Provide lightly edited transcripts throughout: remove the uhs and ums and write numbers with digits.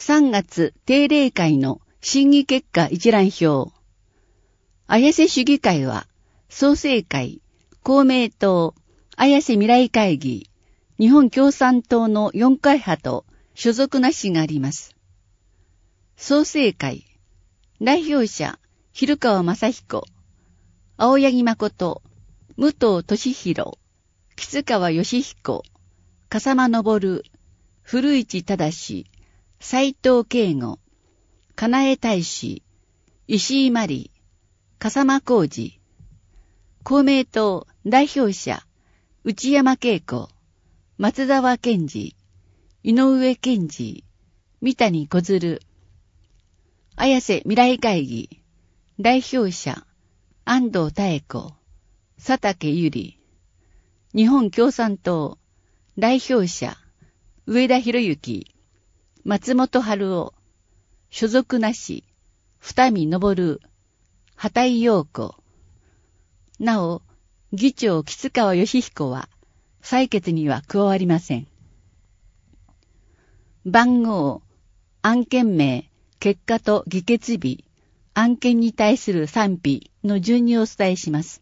3月定例会の審議結果一覧表。綾瀬市議会は、創成会、公明党、綾瀬未来会議、日本共産党の4会派と所属なしがあります。創成会、代表者、蛭川正彦、青柳誠、武藤俊弘、木川義彦、笠間昇、古市正、斉藤慶吾、金江大使、石井真理、笠間浩二、公明党代表者、内山恵子、松沢健二、井上健二、三谷小鶴、綾瀬未来会議、代表者、安藤妙子、佐竹由里、日本共産党、代表者、上田博之、松本春夫、所属なし、二見昇、畑井陽子。なお、議長木川義彦は、採決には加わりません。番号、案件名、結果と議決日、案件に対する賛否の順にお伝えします。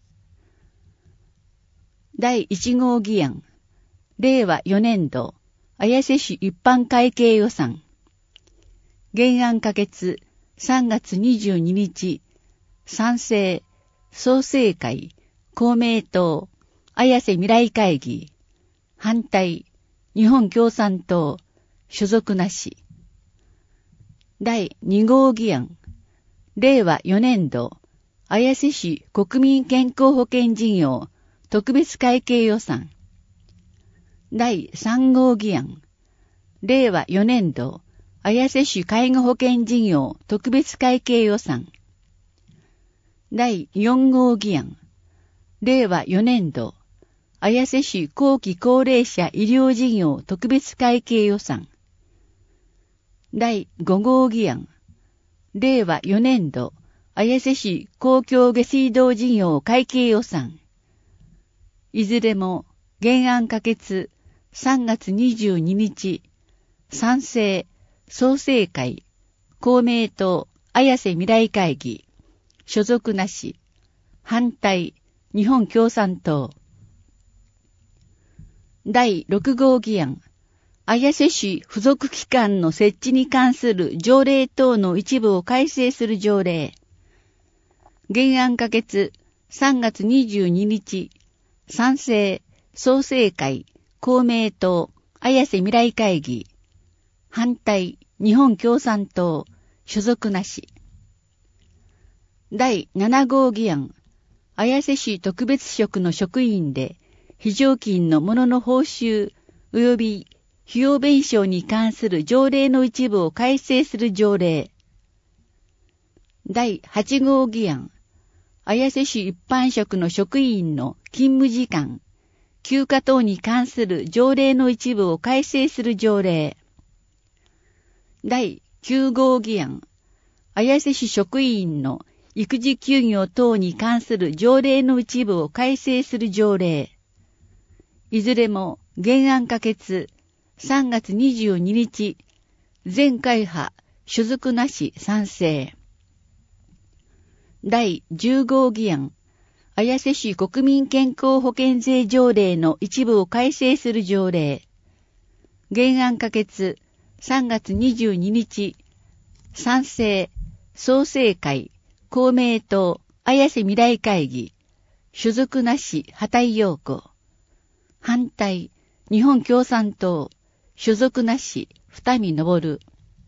第1号議案、令和4年度、綾瀬市一般会計予算。原案可決、3月22日、賛成、創成会、公明党、綾瀬未来会議、反対、日本共産党、所属なし。第2号議案、令和4年度、綾瀬市国民健康保険事業特別会計予算。第3号議案、令和4年度、綾瀬市介護保険事業特別会計予算。第4号議案、令和4年度、綾瀬市後期高齢者医療事業特別会計予算。第5号議案、令和4年度、綾瀬市公共下水道事業会計予算。いずれも原案可決、3月22日、賛成、創成会、公明党、綾瀬未来会議、所属なし、反対、日本共産党。第6号議案、綾瀬市付属機関の設置に関する条例等の一部を改正する条例。原案可決、3月22日、賛成、創成会、公明党、綾瀬未来会議、反対、日本共産党、所属なし。第7号議案、綾瀬市特別職の職員で、非常勤の者の報酬及び費用弁償に関する条例の一部を改正する条例。第8号議案、綾瀬市一般職の職員の勤務時間、休暇等に関する条例の一部を改正する条例。第9号議案、綾瀬市職員の育児休業等に関する条例の一部を改正する条例。いずれも原案可決、3月22日、全会派、所属なし賛成。第10号議案、綾瀬市国民健康保険税条例の一部を改正する条例。原案可決、3月22日、賛成、創成会、公明党、綾瀬未来会議、所属なし畑井陽子。反対、日本共産党、所属なし二見昇。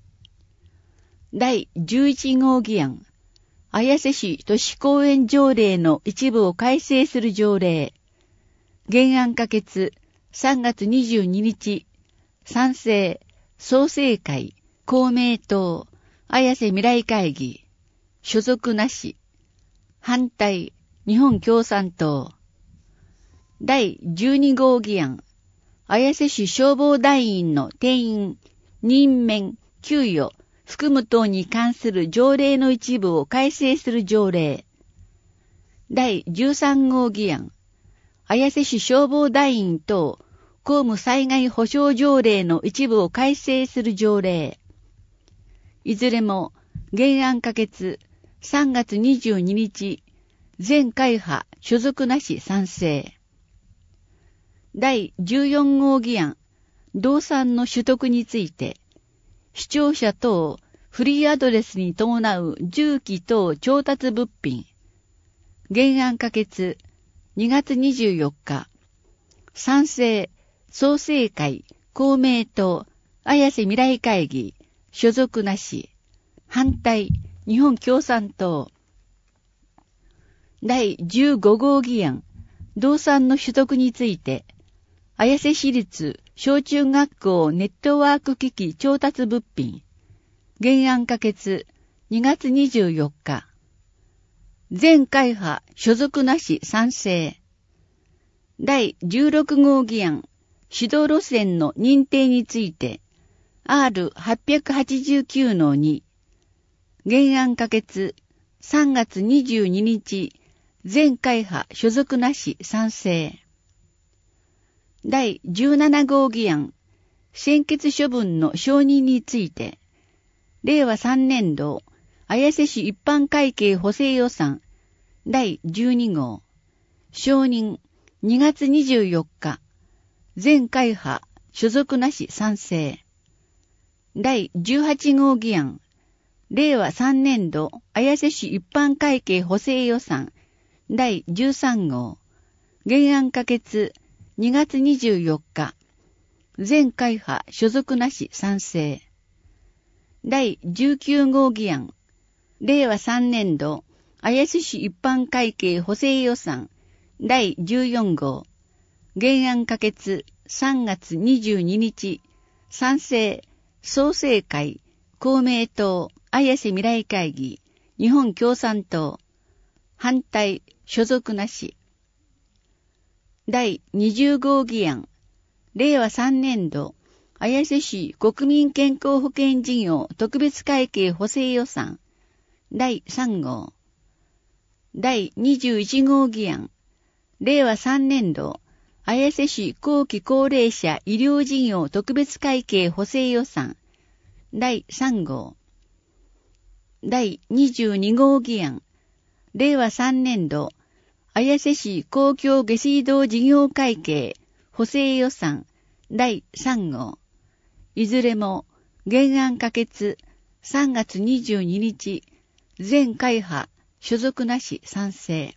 第11号議案、綾瀬市都市公園条例の一部を改正する条例。原案可決、3月22日、賛成、創成会、公明党、綾瀬未来会議、所属なし。反対、日本共産党。第12号議案、綾瀬市消防団員の定員、任免、給与、服務等に関する条例の一部を改正する条例。第13号議案、綾瀬市消防団員等公務災害保障条例の一部を改正する条例。 いずれも原案可決3月22日、全会派所属なし賛成。第14号議案、動産の取得について、視聴者等フリーアドレスに伴う重機等調達物品。原案可決2月24日。賛成、創成会、公明党、綾瀬未来会議、所属なし。反対、日本共産党。第15号議案、動産の取得について、綾瀬市立小中学校ネットワーク機器調達物品。原案可決2月24日。全会派所属なし賛成。第16号議案、指導路線の認定について、R889-2。原案可決3月22日、全会派所属なし賛成。第17号議案、専決処分の承認について、令和3年度、綾瀬市一般会計補正予算、第12号、承認2月24日、全会派所属なし賛成。第18号議案、令和3年度、綾瀬市一般会計補正予算、第13号、原案可決2月24日、全会派所属なし賛成。第19号議案、令和3年度、綾瀬市一般会計補正予算、第14号、原案可決3月22日、賛成、創成会、公明党、綾瀬未来会議、日本共産党、反対、所属なし。第20号議案、令和3年度、綾瀬市国民健康保険事業特別会計補正予算、第3号。第21号議案、令和3年度、綾瀬市後期高齢者医療事業特別会計補正予算、第3号。第22号議案、令和3年度、綾瀬市公共下水道事業会計補正予算、第3号。いずれも原案可決3月22日、全会派所属なし賛成。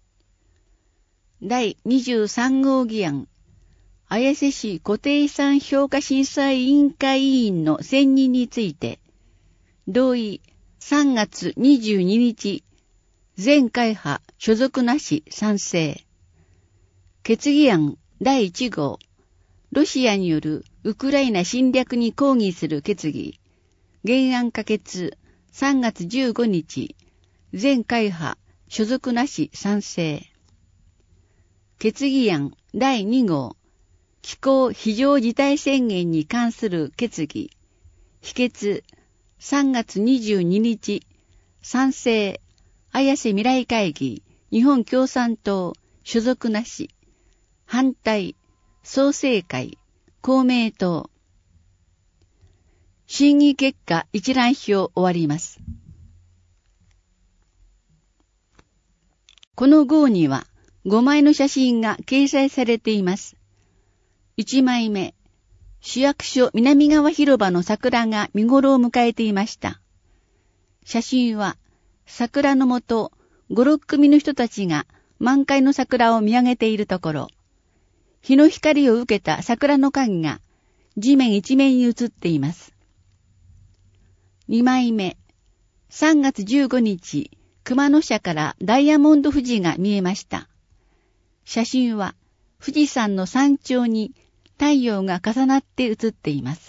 第23号議案、綾瀬市固定資産評価審査委員会委員の選任について、同意3月22日、全会派所属なし賛成。決議案第1号、ロシアによるウクライナ侵略に抗議する決議、原案可決3月15日、全会派所属なし賛成。決議案第2号、気候非常事態宣言に関する決議、否決3月22日、賛成、綾瀬未来会議、日本共産党、所属なし、反対、創成会、公明党。審議結果一覧表終わります。この号には5枚の写真が掲載されています。1枚目、市役所南側広場の桜が見頃を迎えていました。写真は桜の下、5、6組の人たちが満開の桜を見上げているところ、日の光を受けた桜の影が地面一面に映っています。2枚目、3月15日、熊野社からダイヤモンド富士が見えました。写真は富士山の山頂に太陽が重なって写っています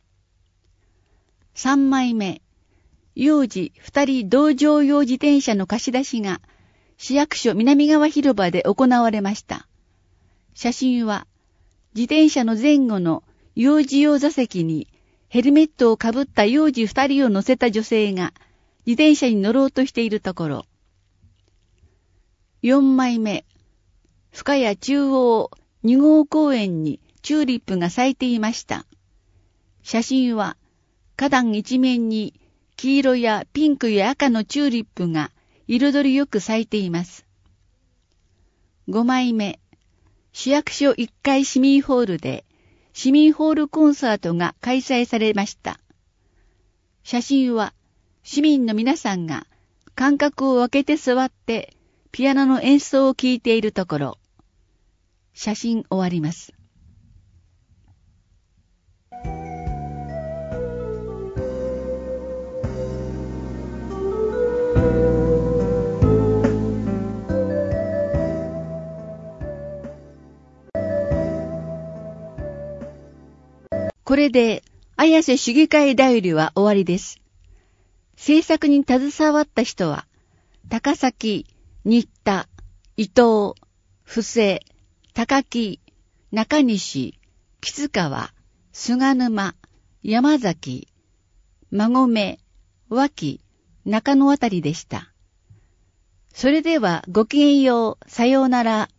。3枚目、幼児2人同乗用自転車の貸し出しが市役所南側広場で行われました。写真は自転車の前後の幼児用座席にヘルメットをかぶった幼児2人を乗せた女性が自転車に乗ろうとしているところ。4枚目、深谷中央2号公園にチューリップが咲いていました。写真は花壇一面に黄色やピンクや赤のチューリップが彩りよく咲いています。5枚目、市役所1階市民ホールで市民ホールコンサートが開催されました。写真は市民の皆さんが間隔を空けて座ってピアノの演奏を聴いているところ。写真終わります。これで、綾瀬市議会代理は終わりです。制作に携わった人は、高崎、新田、伊藤、布施、高木、中西、木津川、菅沼、山崎、馬込、脇、中野あたりでした。それではごきげんよう、さようなら。